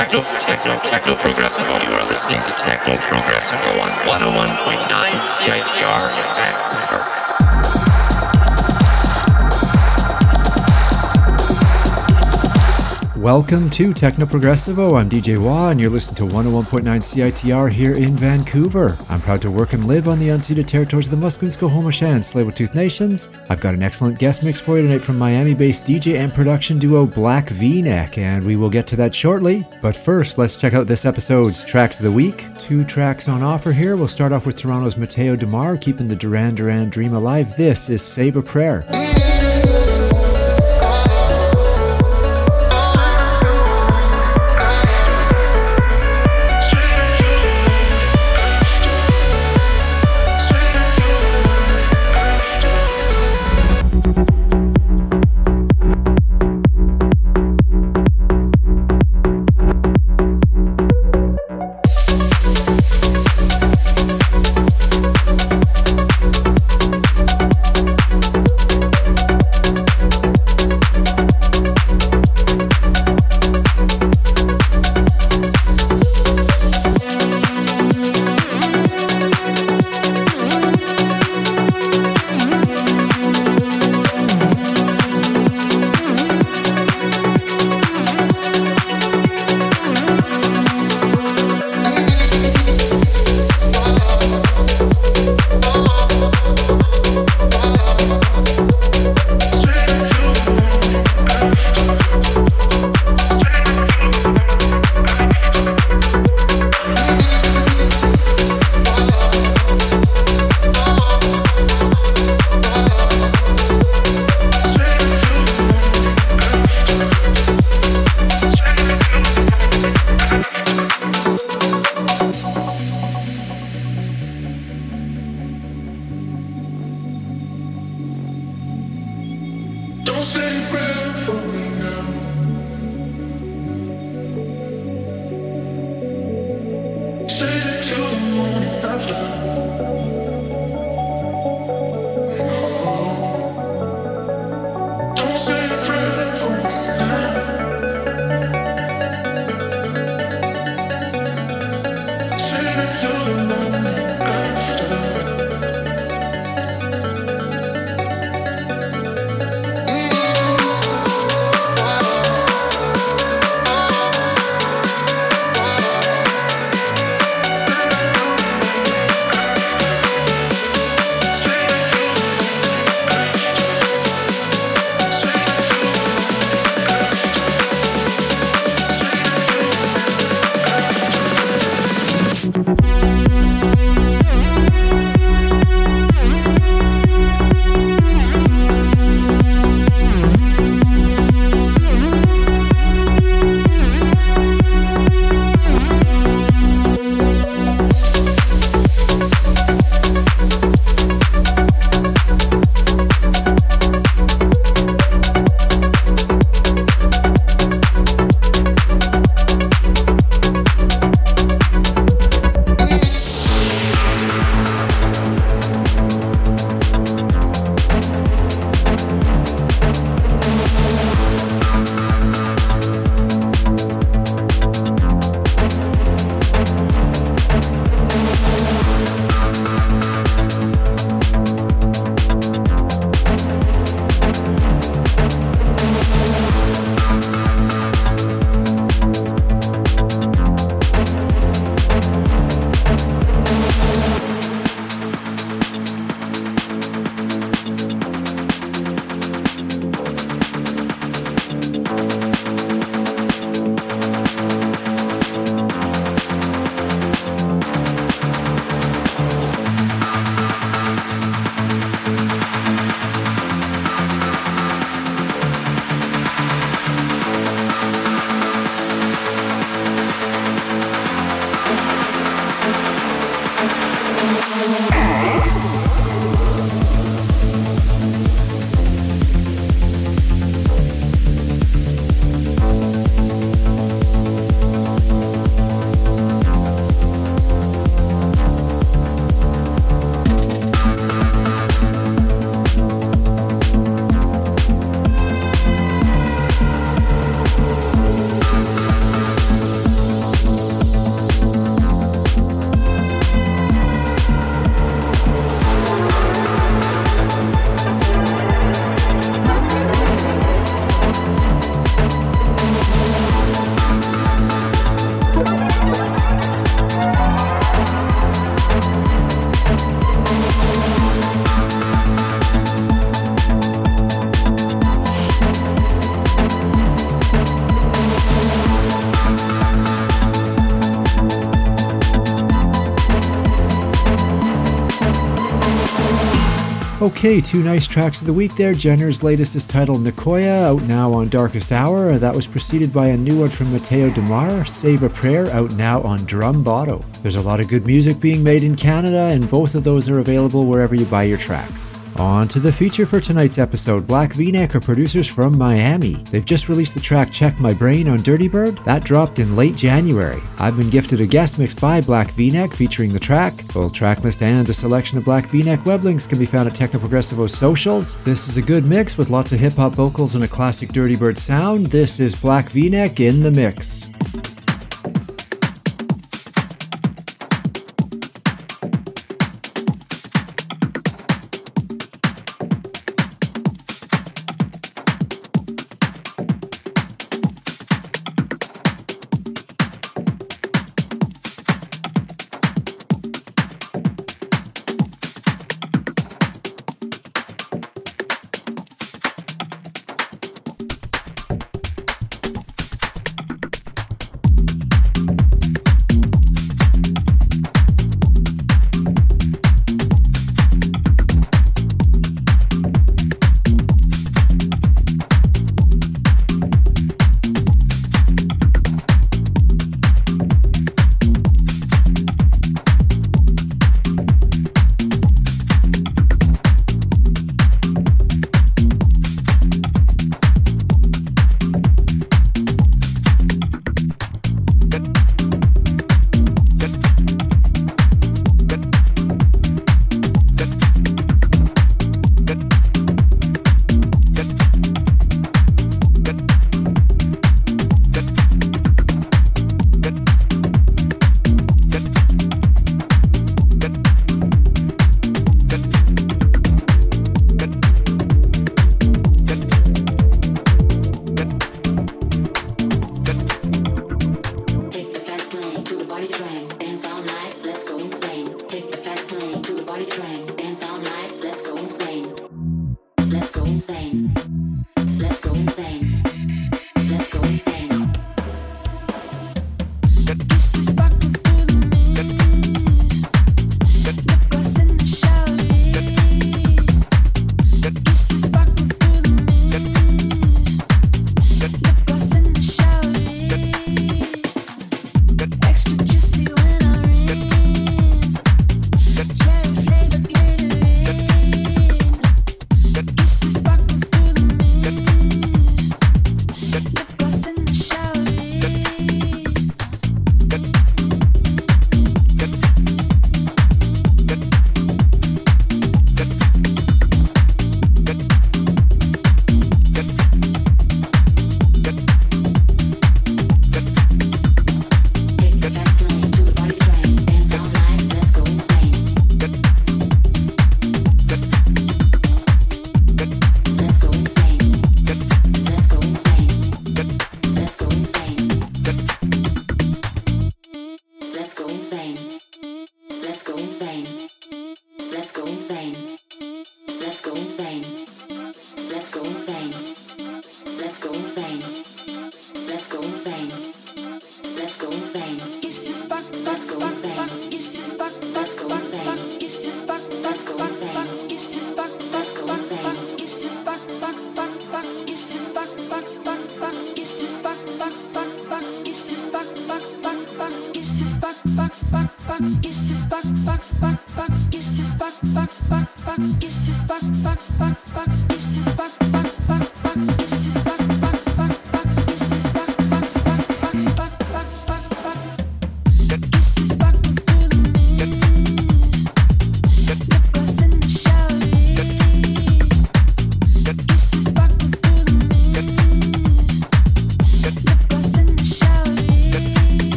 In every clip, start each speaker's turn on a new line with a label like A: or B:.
A: Techno Progressivo. You are listening to Techno Progressivo on 101.9 CITR in Vancouver.
B: Welcome to Techno Progressivo. I'm DJ Wah, and you're listening to 101.9 CITR here in Vancouver. I'm proud to work and live on the unceded territories of the Musqueam, Squamish, and Tsleil-Waututh Nations. I've got an excellent guest mix for you tonight from Miami-based DJ and production duo Black V-Neck, and we will get to that shortly. But first, let's check out this episode's Tracks of the Week. 2 tracks on offer here. We'll start off with Toronto's Matteo DeMar, keeping the Duran Duran dream alive. This is Save a Prayer. Okay, two nice tracks of the week there. Jenner's latest is titled Nicoya, out now on Darkest Hour. That was preceded by a new one from Mateo Demar, Save a Prayer, out now on Drum Botto. There's a lot of good music being made in Canada, and both of those are available wherever you buy your tracks. On to the feature for tonight's episode. Black V-Neck are producers from Miami. They've just released the track Check My Brain on Dirty Bird. That dropped in late January. I've been gifted a guest mix by Black V-Neck featuring the track. Full track list and a selection of Black V-Neck web links can be found at Techno Progressivo's socials. This is a good mix with lots of hip-hop vocals and a classic Dirty Bird sound. This is Black V-Neck in the mix.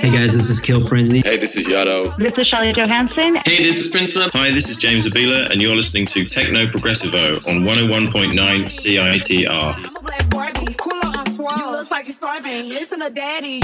C: Hey guys, this is Kill Frenzy.
D: Hey, this is Yado.
E: This is Charlotte Johansson.
F: Hey, this is Prince Philip.
G: Hi, this is James Avila, and you're listening to Techno Progressivo on 101.9 CITR.
H: I'm a black Barbie, cooler on swole. You look like you're starving. Listen to daddy.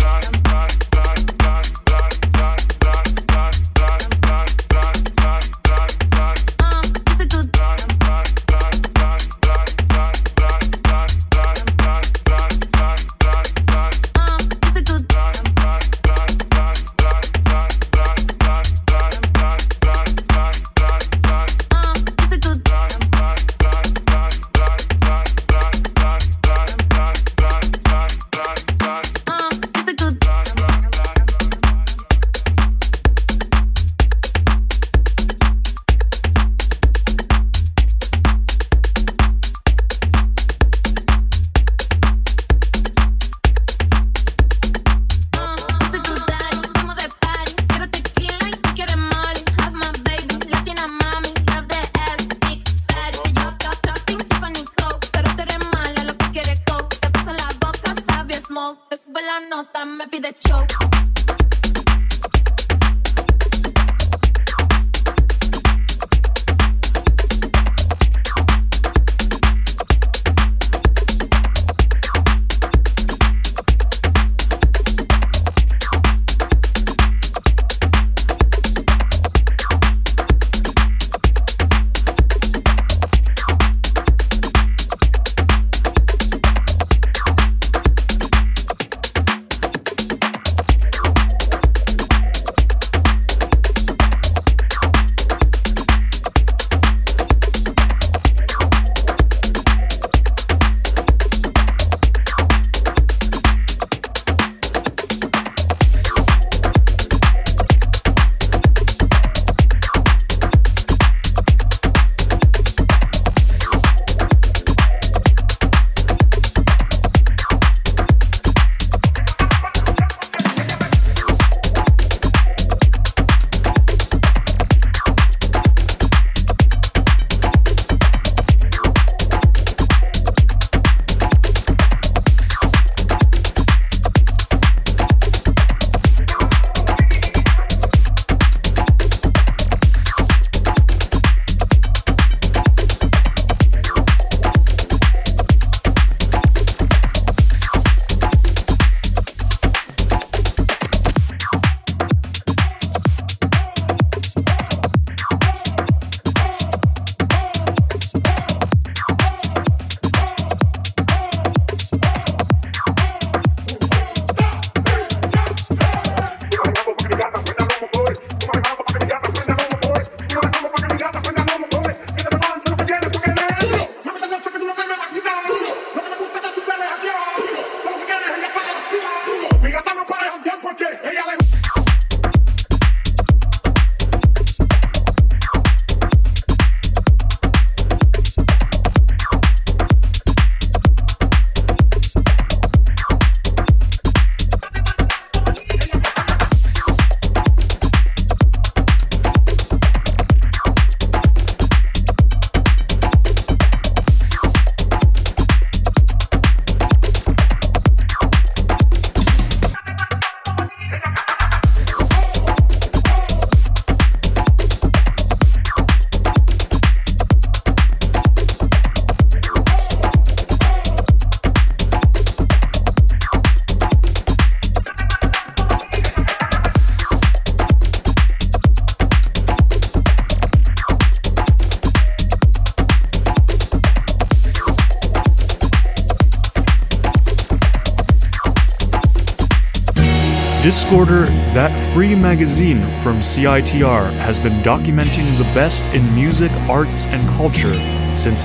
I: Discorder, that free magazine from CITR, has been documenting the best in music, arts, and culture since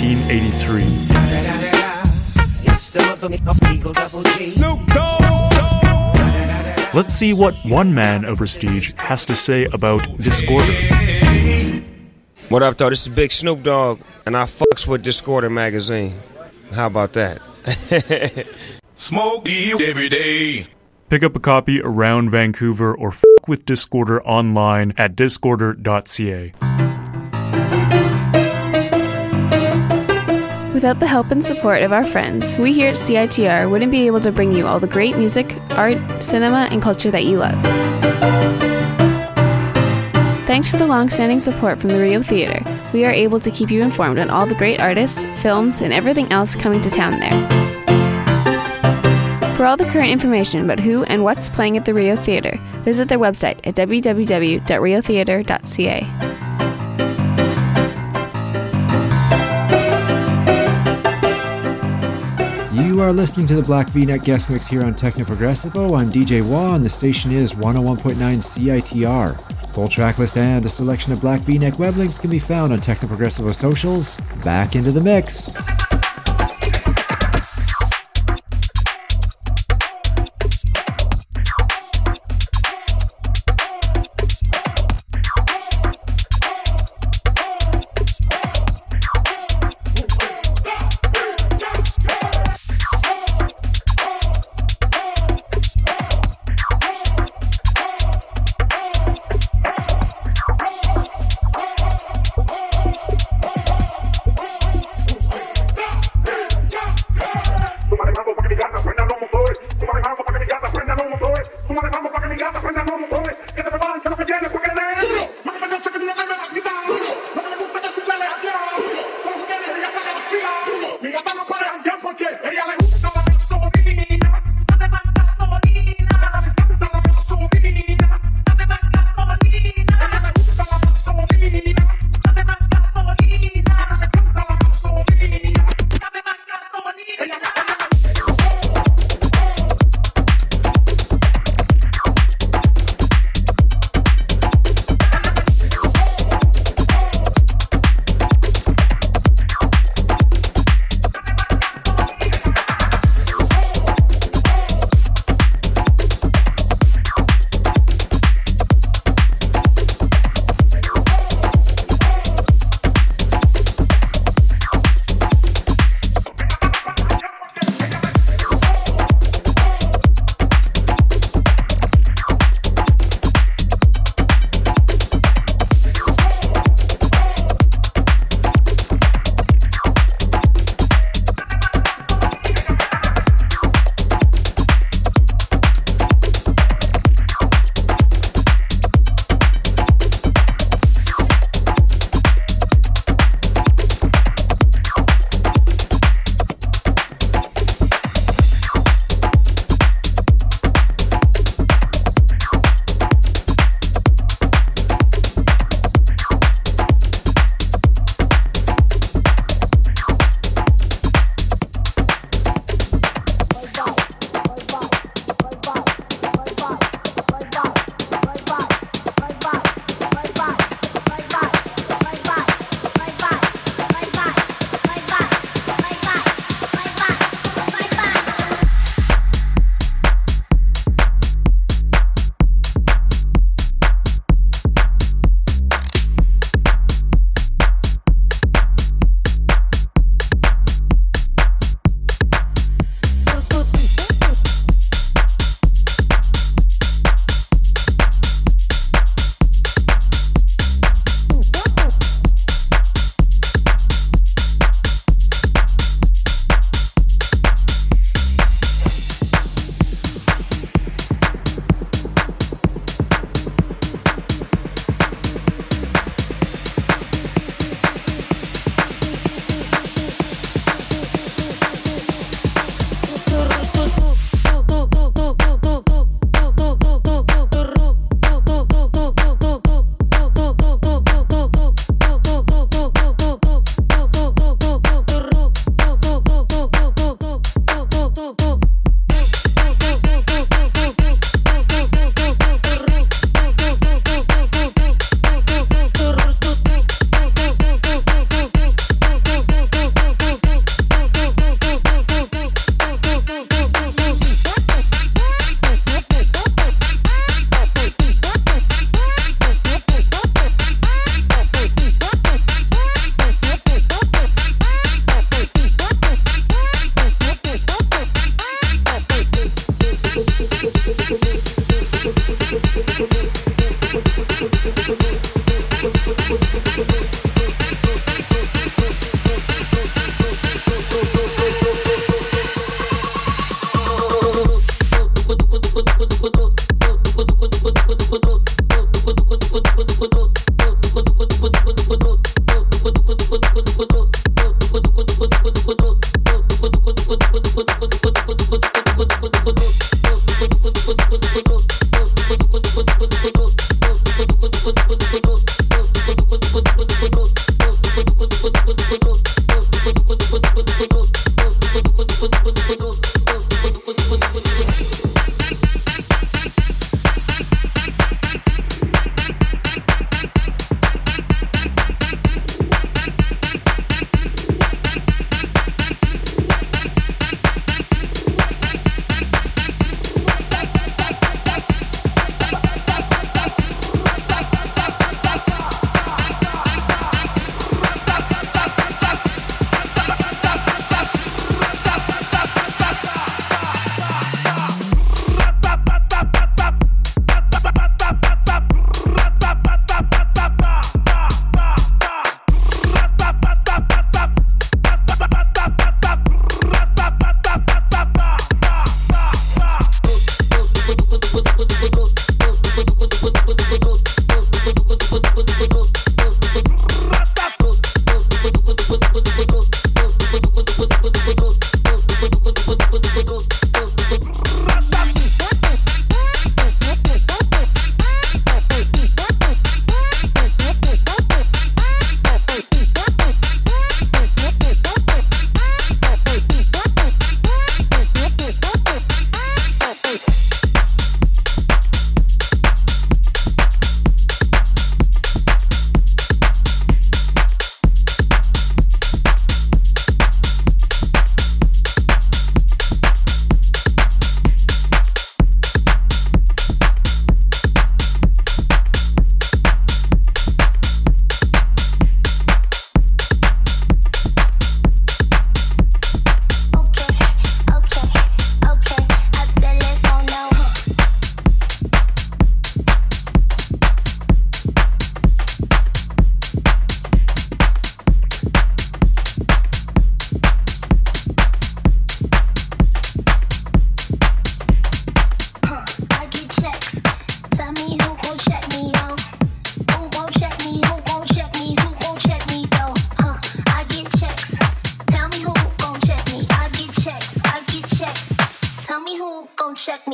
I: 1983. Let's see what one man of prestige has to say about Discorder.
J: What up, though? This is Big Snoop Dogg, and I fucks with Discorder magazine. How about that?
K: Smoke weed every day.
I: Pick up a copy around Vancouver or f*** with Discorder online at discorder.ca.
C: Without the help and support of our friends, we here at CITR wouldn't be able to bring you all the great music, art, cinema, and culture that you love. Thanks to the long-standing support from the Rio Theatre, we are able to keep you informed on all the great artists, films, and everything else coming to town there. For all the current information about who and what's playing at the Rio Theatre, visit their website at www.riotheatre.ca.
B: You are listening to the Black V-Neck Guest Mix here on Techno Progressivo. I'm DJ Wah, and the station is 101.9 CITR. Full track list and a selection of Black V-Neck web links can be found on Techno Progressivo socials. Back into the mix.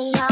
D: me, yo.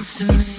D: close to me.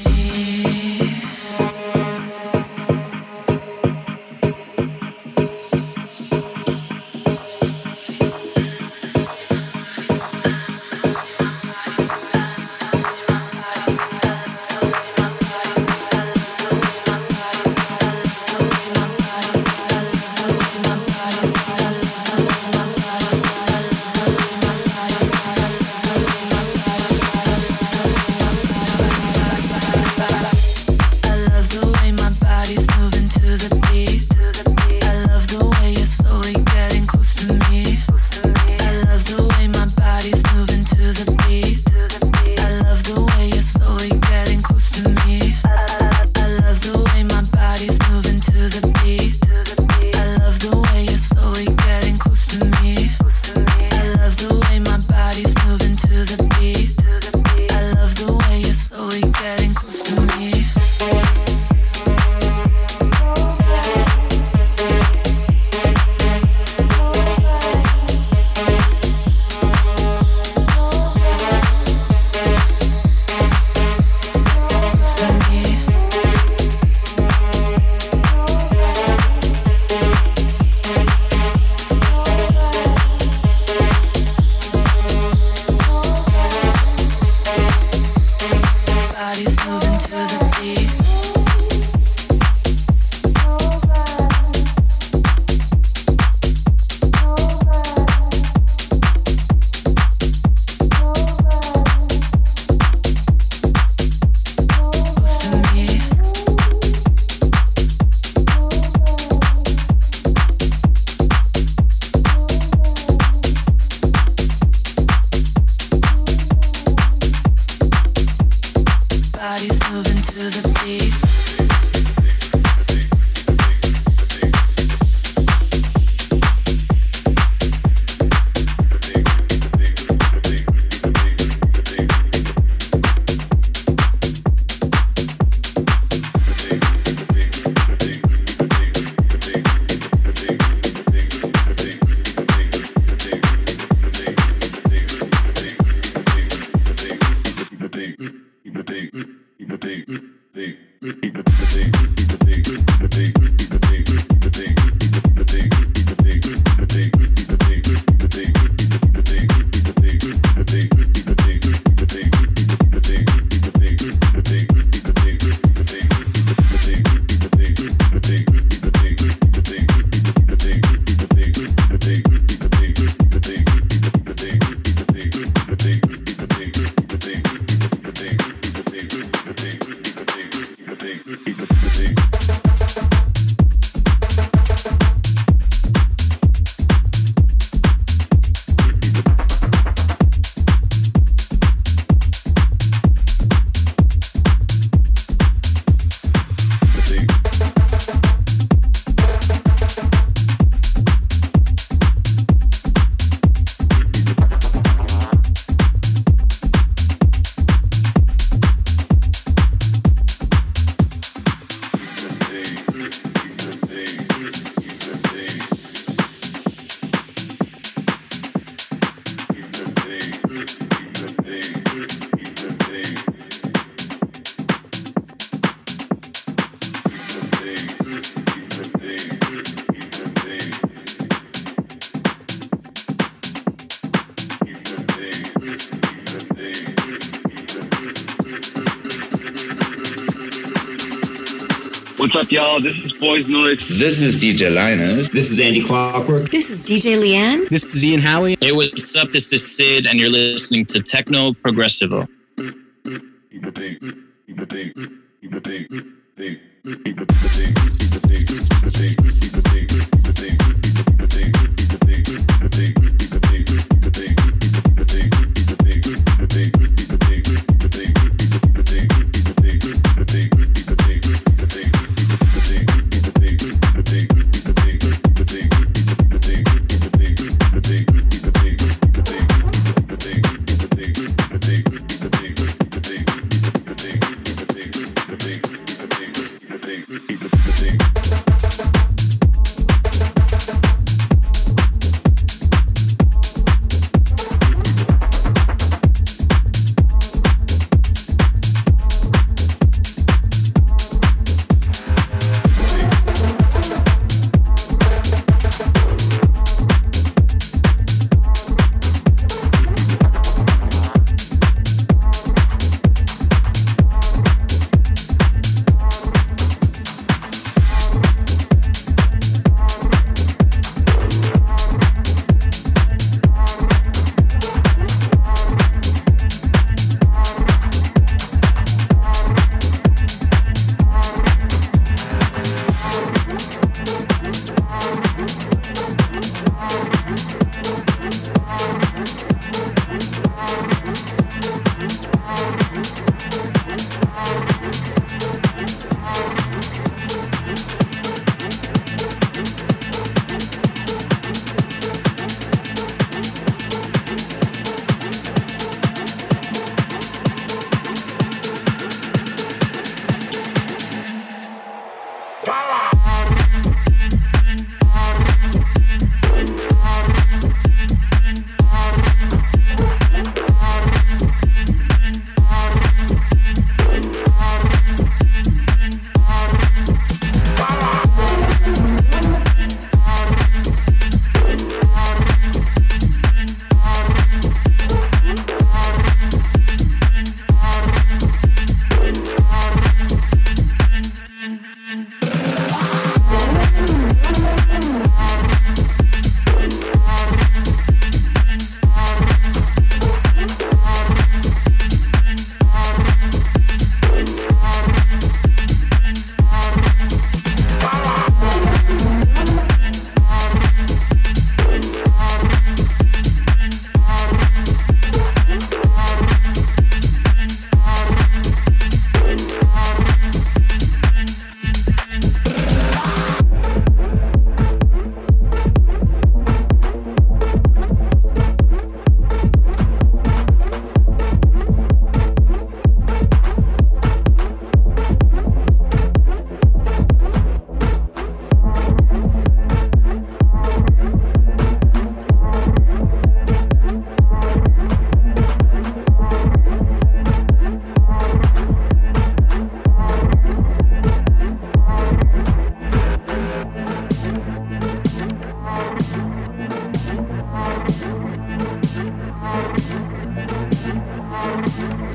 E: What's up, y'all? This is Boys Noise.
F: This is DJ Linus.
L: This is Andy Clockwork.
M: This is DJ Leanne.
N: This is Ian Howie.
O: Hey, what's up? This is Sid, and you're listening to Techno Progressivo.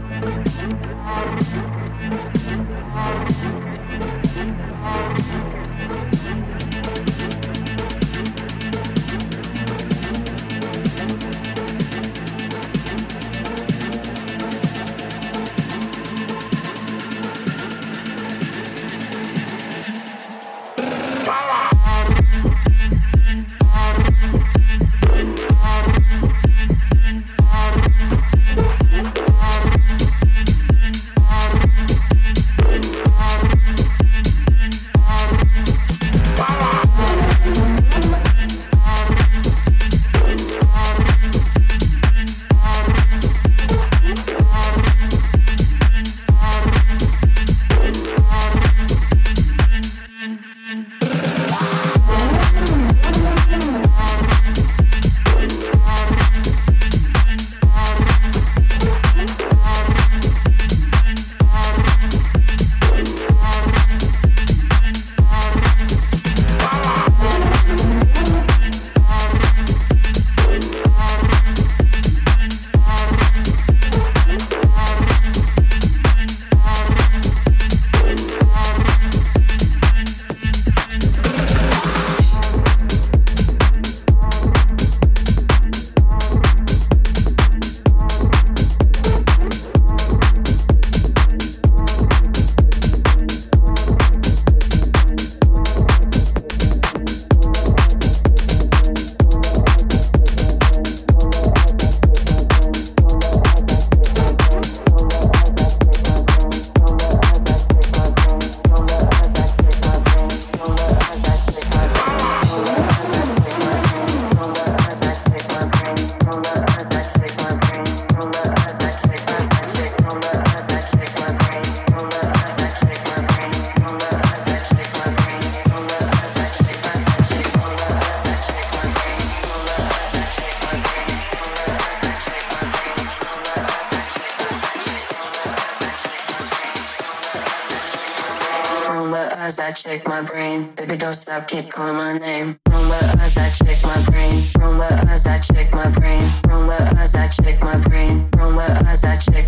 D: as I check my brain. Baby, don't stop, keep calling my name. Rumba as I check my brain. Rumba as I check my brain. Rumba as I check my brain. Rumba as I check,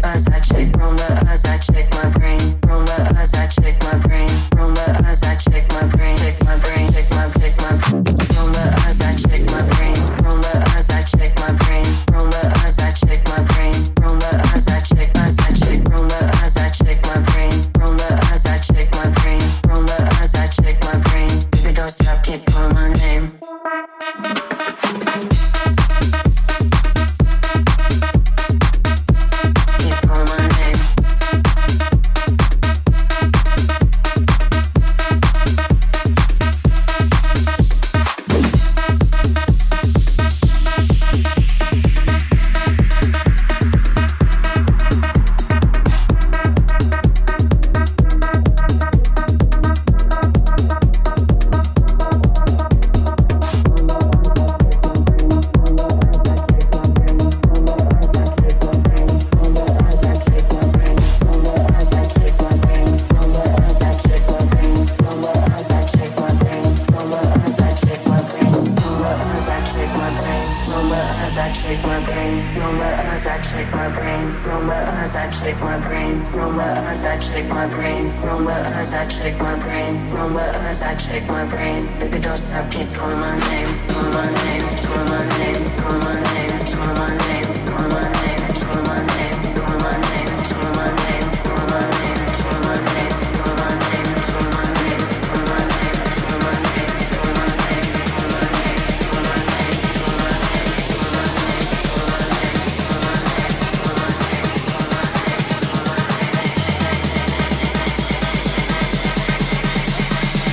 D: Rumba as I check my brain. Rumba as I check my brain. Rumba as I check my brain. Check my brain, check my brain. Rumba as I check my brain. Rumba as I check my brain. Rumba as I check my brain. Rumba as I check, Rumba as I check my brain. Rumba as I check my brain. Rumba as I check my brain. Baby, don't stop, keep calling my name.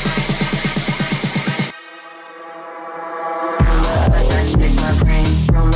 D: Check my brain.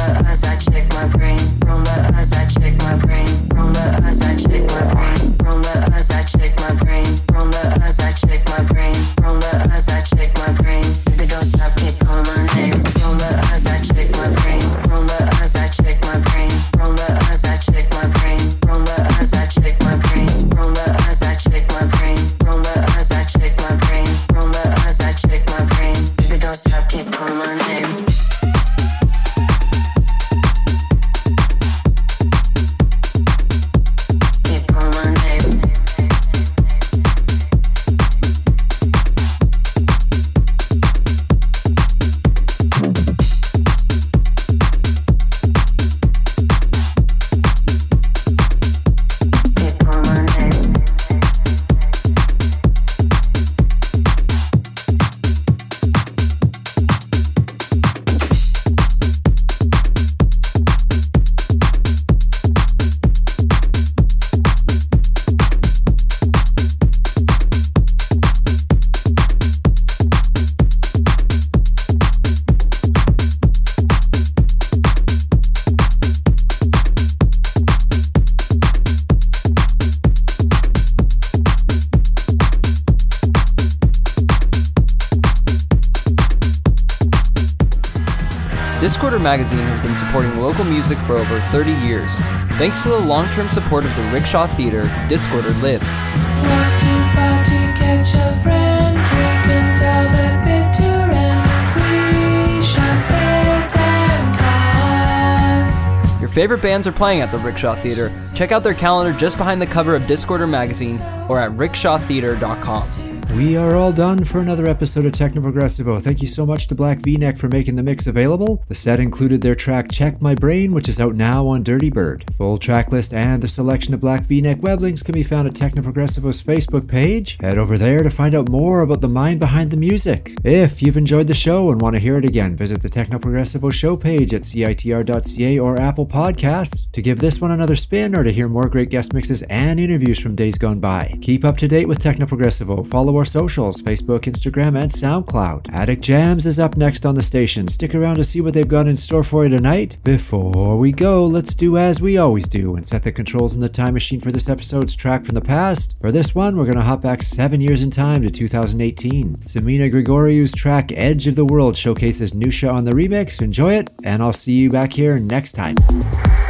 L: Discorder magazine has been supporting local music for over 30 years. Thanks to the long-term support of the Rickshaw Theatre, Discorder lives.
M: Catch a friend, drink until the bitter ends. We shall spend and cause.
L: Your favorite bands are playing at the Rickshaw Theatre. Check out their calendar just behind the cover of Discorder magazine or at rickshawtheatre.com.
B: We are all done for another episode of Techno Progressivo. Thank you so much to Black V-Neck for making the mix available. The set included their track Check My Brain, which is out now on Dirty Bird. Full track list and the selection of Black V-Neck web links can be found at Techno Progressivo's Facebook page. Head over there to find out more about the mind behind the music. If you've enjoyed the show and want to hear it again, visit the Techno Progressivo show page at citr.ca or Apple Podcasts to give this one another spin or to hear more great guest mixes and interviews from days gone by. Keep up to date with Techno Progressivo. Follow our socials, Facebook, Instagram, and SoundCloud. Attic Jams is up next on the station. Stick around to see what they've got in store for you tonight. Before we go, let's do as we always do and set the controls in the time machine for this episode's track from the past. For this one, we're going to hop back 7 years in time to 2018. Semina Grigoriou's track Edge of the World showcases Nusha on the remix. Enjoy it, and I'll see you back here next time.